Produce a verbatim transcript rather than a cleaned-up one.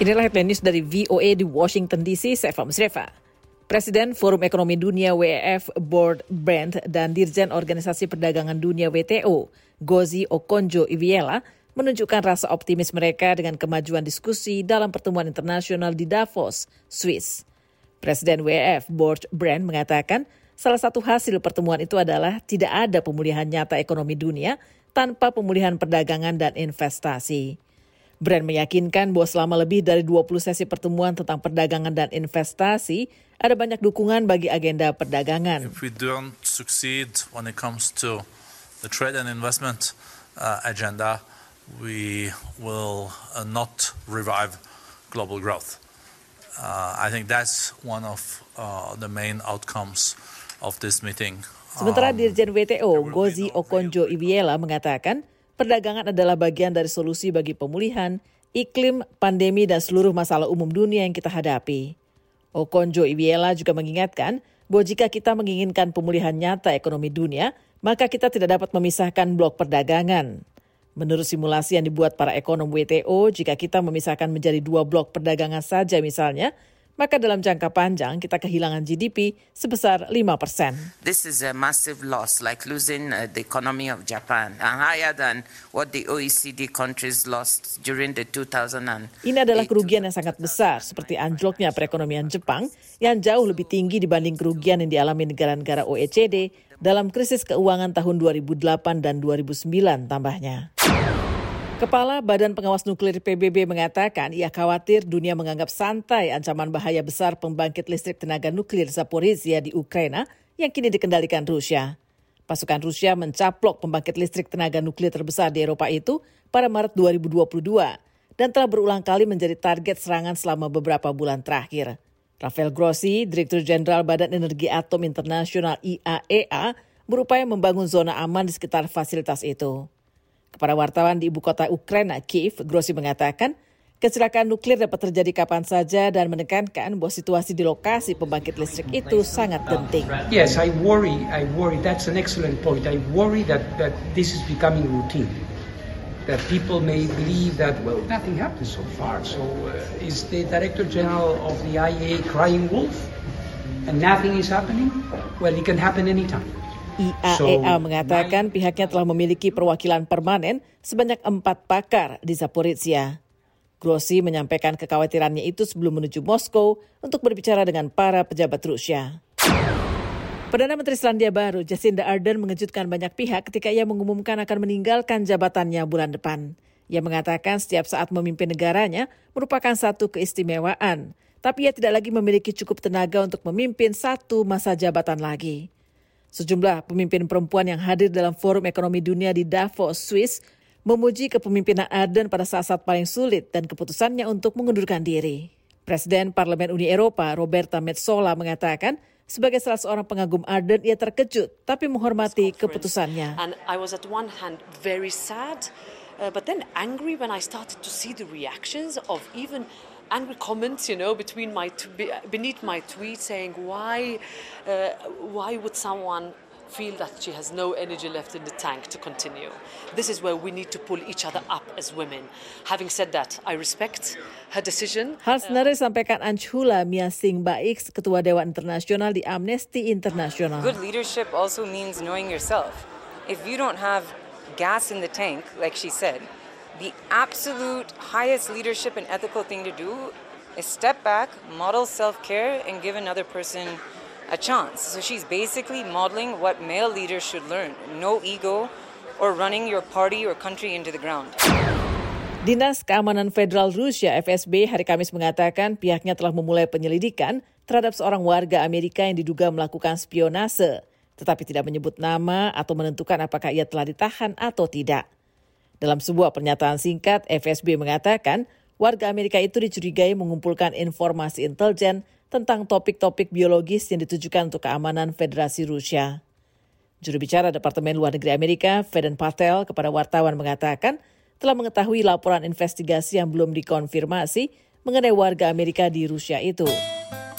Inilah headline news dari V O A di Washington D C, saya Fahmi Srefa. Presiden Forum Ekonomi Dunia W E F Board Brand dan Dirjen Organisasi Perdagangan Dunia W T O, Ngozi Okonjo-Iweala, menunjukkan rasa optimis mereka dengan kemajuan diskusi dalam pertemuan internasional di Davos, Swiss. Presiden W E F Board Brand mengatakan salah satu hasil pertemuan itu adalah tidak ada pemulihan nyata ekonomi dunia tanpa pemulihan perdagangan dan investasi. Brand meyakinkan bahwa selama lebih dari dua puluh sesi pertemuan tentang perdagangan dan investasi, ada banyak dukungan bagi agenda perdagangan. If we don't succeed when it comes to the trade and investment uh, agenda, we will uh, not revive global growth. Uh, I think that's one of uh, the main outcomes of this meeting. Sementara Um, Dirjen W T O, Ngozi Okonjo-Iweala mengatakan, perdagangan adalah bagian dari solusi bagi pemulihan, iklim, pandemi, dan seluruh masalah umum dunia yang kita hadapi. Okonjo-Iweala juga mengingatkan bahwa jika kita menginginkan pemulihan nyata ekonomi dunia, maka kita tidak dapat memisahkan blok perdagangan. Menurut simulasi yang dibuat para ekonom W T O, jika kita memisahkan menjadi dua blok perdagangan saja misalnya, maka dalam jangka panjang kita kehilangan G D P sebesar lima persen. This is a massive loss, like losing uh, the economy of Japan, and higher than what the O E C D countries lost during the two thousand eight. Ini adalah kerugian yang sangat besar, seperti anjloknya perekonomian Jepang yang jauh lebih tinggi dibanding kerugian yang dialami negara-negara O E C D dalam krisis keuangan tahun dua ribu delapan dan dua ribu sembilan tambahnya. Kepala Badan Pengawas Nuklir P B B mengatakan ia khawatir dunia menganggap santai ancaman bahaya besar pembangkit listrik tenaga nuklir Zaporizhzhia di Ukraina yang kini dikendalikan Rusia. Pasukan Rusia mencaplok pembangkit listrik tenaga nuklir terbesar di Eropa itu pada Maret dua ribu dua puluh dua dan telah berulang kali menjadi target serangan selama beberapa bulan terakhir. Rafael Grossi, Direktur Jenderal Badan Energi Atom Internasional I A E A, berupaya membangun zona aman di sekitar fasilitas itu. Kepada wartawan di ibu kota Ukraina, Kiev, Grossi mengatakan kecelakaan nuklir dapat terjadi kapan saja dan menekankan bahwa situasi di lokasi pembangkit listrik itu sangat genting. Yes, I worry, I worry, that's an excellent point. I worry that, that this is becoming routine. That people may believe that, well, nothing happened so far. So uh, is the Director General of the I A E A crying wolf and nothing is happening? Well, it can happen anytime. I A E A mengatakan pihaknya telah memiliki perwakilan permanen sebanyak empat pakar di Zaporizhzhia. Grossi menyampaikan kekhawatirannya itu sebelum menuju Moskow untuk berbicara dengan para pejabat Rusia. Perdana Menteri Selandia Baru Jacinda Ardern mengejutkan banyak pihak ketika ia mengumumkan akan meninggalkan jabatannya bulan depan. Ia mengatakan setiap saat memimpin negaranya merupakan satu keistimewaan, tapi ia tidak lagi memiliki cukup tenaga untuk memimpin satu masa jabatan lagi. Sejumlah pemimpin perempuan yang hadir dalam Forum Ekonomi Dunia di Davos, Swiss, memuji kepemimpinan Ardern pada saat-saat paling sulit dan keputusannya untuk mengundurkan diri. Presiden Parlemen Uni Eropa, Roberta Metsola, mengatakan sebagai salah seorang pengagum Ardern, ia terkejut tapi menghormati keputusannya. And I was at one hand very sad, uh, but then angry when I started to see the reactions of even angry comments, you know, between my t- beneath my tweet saying why, uh, why would someone feel that she has no energy left in the tank to continue? This is where we need to pull each other up as women. Having said that, I respect her decision. Hal senada disampaikan Anchula Miasing Baix, Ketua Dewan Internasional di Amnesty International. Good leadership also means knowing yourself. If you don't have gas in the tank, like she said, the absolute highest leadership and ethical thing to do is step back, model self-care, and give another person a chance. So she's basically modeling what male leaders should learn. No ego or running your party or country into the ground. Dinas Keamanan Federal Rusia F S B hari Kamis mengatakan pihaknya telah memulai penyelidikan terhadap seorang warga Amerika yang diduga melakukan spionase, tetapi tidak menyebut nama atau menentukan apakah ia telah ditahan atau tidak. Dalam sebuah pernyataan singkat, F S B mengatakan warga Amerika itu dicurigai mengumpulkan informasi intelijen tentang topik-topik biologis yang ditujukan untuk keamanan Federasi Rusia. Juru bicara Departemen Luar Negeri Amerika, Vedant Patel, kepada wartawan mengatakan telah mengetahui laporan investigasi yang belum dikonfirmasi mengenai warga Amerika di Rusia itu.